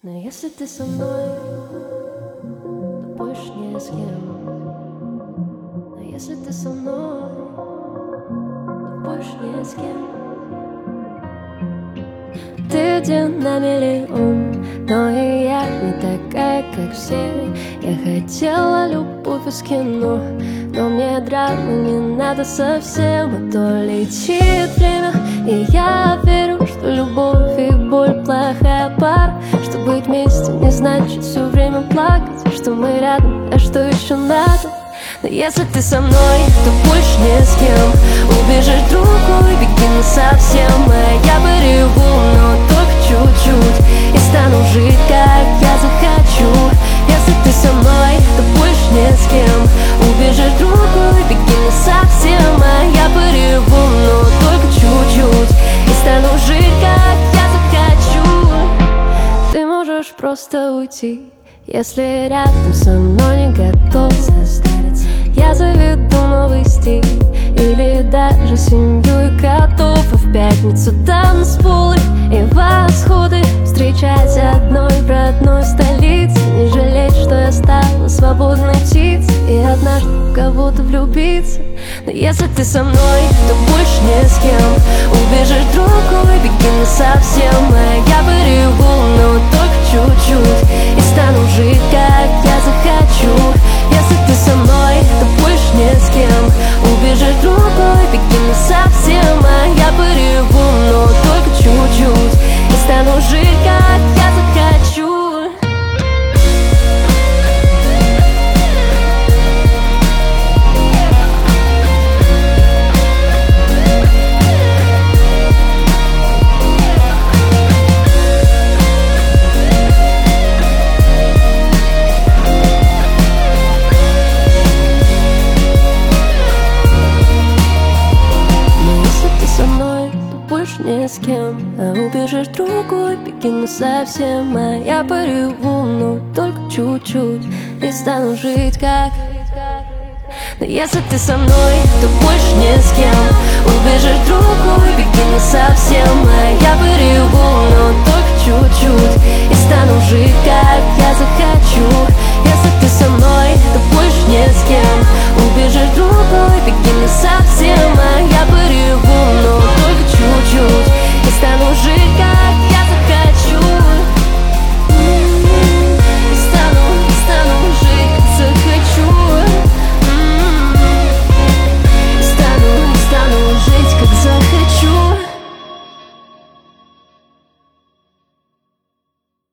Но если ты со мной, то больше не с кем. Но если ты со мной, то больше не с кем. Ты один на миллион, но и я не такая, как все. Я хотела любовь из кино, но мне драмы не надо совсем. А то летит время, и я верю, что любовь и боль плохая пара. Что быть вместе не значит все время плакать, что мы рядом, а что еще надо? Но если ты со мной, то больше не с кем. Убежишь в другой, беги не совсем. А я пореву, но только чуть-чуть, и стану жить, как я захочу. Если ты со мной, то больше не с кем. Убежишь в другой, беги не совсем. А я пореву, но только чуть-чуть, и стану жить, как я захочу. Ты можешь просто уйти, если рядом со мной не готов состариться. Я заведу новый стиль, или даже семью и котов. И в пятницу танцполы и восходы, встречать одной в родной столице. Не жалеть, что я стала свободной птицей, и однажды в кого-то влюбиться. Но если ты со мной, то больше не с кем. Убежишь в другой, беги не совсем. А я пореву, но только чуть-чуть, и стану жить, как я захочу. Если ты со мной, то больше не с кем. Убежишь в другой, беги не совсем. А я пореву, но только чуть-чуть, и стану жить, как я захочу. Не с кем, а убежишь в другой, беги не совсем. А я пореву, но только чуть-чуть, и стану жить, как. Но если ты со мной, то больше не с кем. Убежишь в другой, беги не совсем. А я пореву, но только чуть-чуть, и стану жить, как.